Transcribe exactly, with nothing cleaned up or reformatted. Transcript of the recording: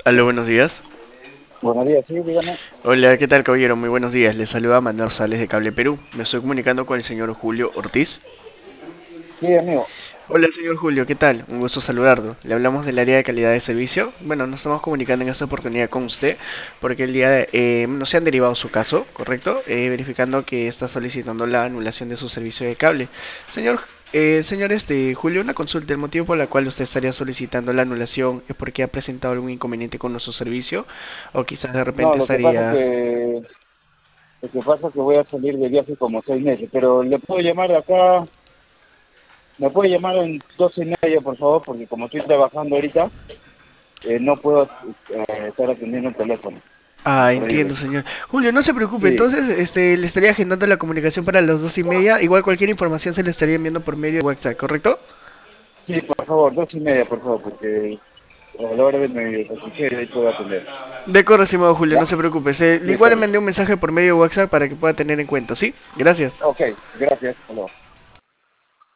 Aló, buenos días. Buenos días, sí, dígame. Hola, ¿qué tal, caballero? Muy buenos días. Les saluda Manuel Sales de Cable Perú. Me estoy comunicando con el señor Julio Ortiz. Sí, amigo. Hola, señor Julio, ¿qué tal? Un gusto saludarlo. Le hablamos del área de calidad de servicio. Bueno, nos estamos comunicando en esta oportunidad con usted porque el día de, eh, nos se han derivado su caso, ¿correcto? Eh, verificando que está solicitando la anulación de su servicio de cable. Señor, eh, señor este, Julio, una consulta. El motivo por el cual usted estaría solicitando la anulación es porque ha presentado algún inconveniente con nuestro servicio o quizás de No, repente lo que pasa es estaría... que lo que pasa es que voy a salir de viaje como seis meses, pero le puedo llamar de acá, me puede llamar en doce y media, por favor, porque como estoy trabajando ahorita, eh, no puedo eh, estar atendiendo el teléfono. Ah, entiendo, Horrible. señor. Julio, no se preocupe, Sí, entonces este, le estaría agendando la comunicación para las dos y media. Igual cualquier información se le estaría enviando por medio de WhatsApp, ¿correcto? sí, por favor, doce y media, por favor, porque a la hora de mi refrigerio ahí puedo atender. De acuerdo, estimado Julio, ¿Ya? no se preocupe. Se, igual Listo, le amigo. mandé un mensaje por medio de WhatsApp para que pueda tener en cuenta, ¿sí? Gracias. Ok, gracias. Hasta luego.